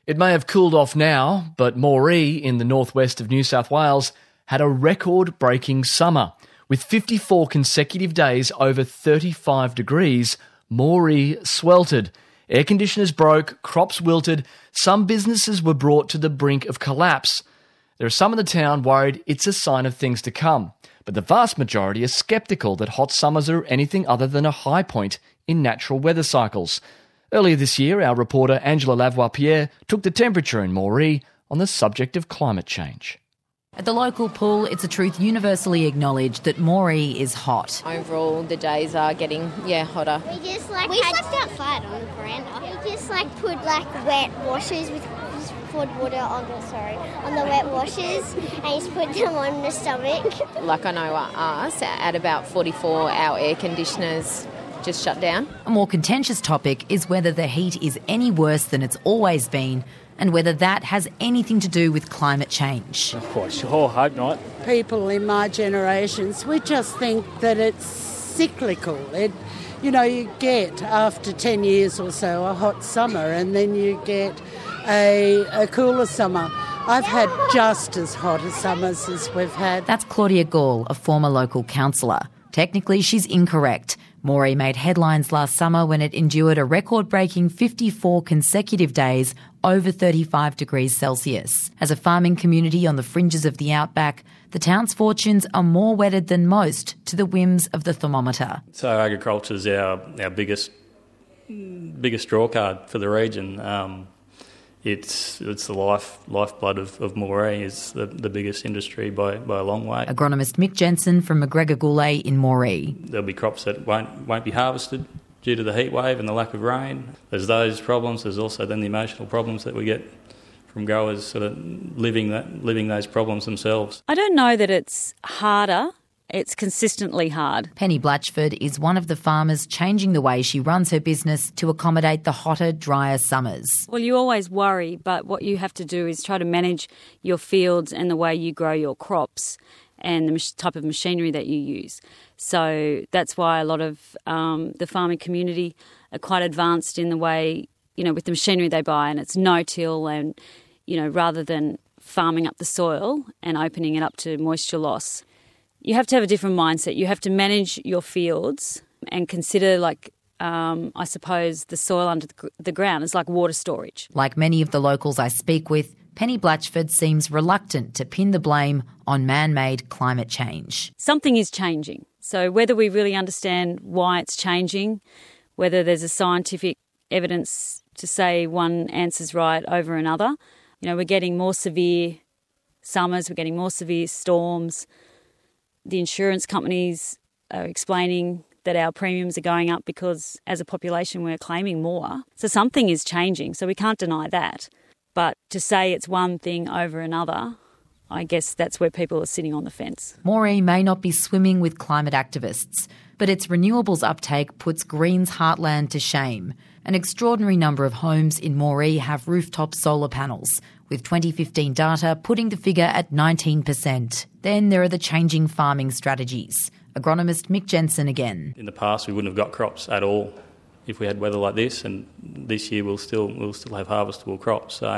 It may have cooled off now, but Moree in the northwest of New South Wales had a record-breaking summer. With 54 consecutive days over 35 degrees, Moree sweltered. Air conditioners broke, crops wilted, some businesses were brought to the brink of collapse. There are some in the town worried it's a sign of things to come, but the vast majority are sceptical that hot summers are anything other than a high point in natural weather cycles. Earlier this year, our reporter Angela Lavoie-Pierre took the temperature in Moree on the subject of climate change. At the local pool, it's a truth universally acknowledged that Moree is hot. Overall, the days are getting, hotter. We slept outside on the veranda. We just put wet washers with poured water on the wet washers and just put them on the stomach. Like I know us, at about 44, our air conditioners just shut down. A more contentious topic is whether the heat is any worse than it's always been and whether that has anything to do with climate change. I sure hope not. People in my generations, we just think that it's cyclical. You get, after 10 years or so, a hot summer and then you get a cooler summer. I've had just as hot a summers as we've had. That's Claudia Gall, a former local councillor. Technically, she's incorrect. Moree made headlines last summer when it endured a record-breaking 54 consecutive days over 35 degrees Celsius. As a farming community on the fringes of the outback, the town's fortunes are more wedded than most to the whims of the thermometer. So agriculture is our biggest draw card for the region. It's the lifeblood of Moree. Is the biggest industry by a long way. Agronomist Mick Jensen from McGregor Goulet in Moree. There'll be crops that won't be harvested due to the heat wave and the lack of rain. There's those problems. There's also then the emotional problems that we get from growers sort of living those problems themselves. I don't know that it's harder. It's consistently hard. Penny Blatchford is one of the farmers changing the way she runs her business to accommodate the hotter, drier summers. Well, you always worry, but what you have to do is try to manage your fields and the way you grow your crops and the type of machinery that you use. So that's why a lot of the farming community are quite advanced in the way, with the machinery they buy, and it's no-till and, rather than farming up the soil and opening it up to moisture loss. You have to have a different mindset. You have to manage your fields and consider, I suppose, the soil under the ground is like water storage. Like many of the locals I speak with, Penny Blatchford seems reluctant to pin the blame on man-made climate change. Something is changing. So whether we really understand why it's changing, whether there's a scientific evidence to say one answer's right over another, we're getting more severe summers, we're getting more severe storms. The insurance companies are explaining that our premiums are going up because as a population we're claiming more. So something is changing, so we can't deny that. But to say it's one thing over another, I guess that's where people are sitting on the fence. Moree may not be swimming with climate activists, but its renewables uptake puts Green's heartland to shame. An extraordinary number of homes in Moree have rooftop solar panels, with 2015 data putting the figure at 19%. Then there are the changing farming strategies. Agronomist Mick Jensen again. In the past, we wouldn't have got crops at all if we had weather like this, and this year we'll still have harvestable crops. So,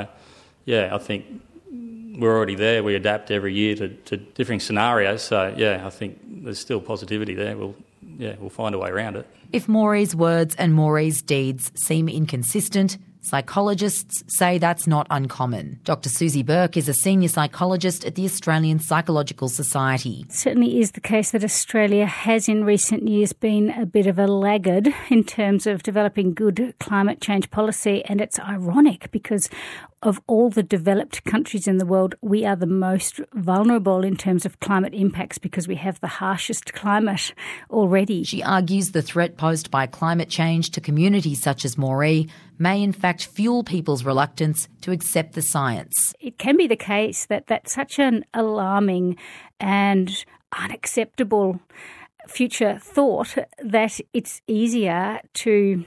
I think we're already there. We adapt every year to differing scenarios. So, I think there's still positivity there. We'll find a way around it. If Moree's words and Moree's deeds seem inconsistent, psychologists say that's not uncommon. Dr. Susie Burke is a senior psychologist at the Australian Psychological Society. It certainly is the case that Australia has in recent years been a bit of a laggard in terms of developing good climate change policy, and it's ironic because of all the developed countries in the world, we are the most vulnerable in terms of climate impacts because we have the harshest climate already. She argues the threat posed by climate change to communities such as Moree may in fact fuel people's reluctance to accept the science. It can be the case that that's such an alarming and unacceptable future thought that it's easier to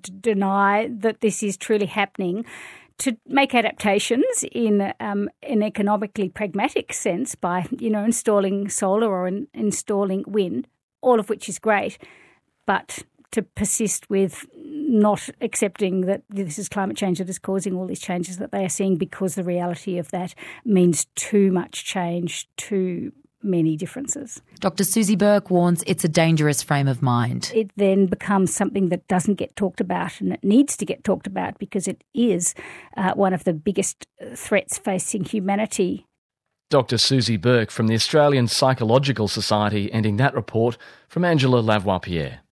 deny that this is truly happening, to make adaptations in an economically pragmatic sense by, installing solar or installing wind, all of which is great, but to persist with not accepting that this is climate change that is causing all these changes that they are seeing, because the reality of that means too much change, too many differences. Dr. Susie Burke warns it's a dangerous frame of mind. It then becomes something that doesn't get talked about, and it needs to get talked about because it is one of the biggest threats facing humanity. Dr. Susie Burke from the Australian Psychological Society, ending that report from Angela Lavoie-Pierre.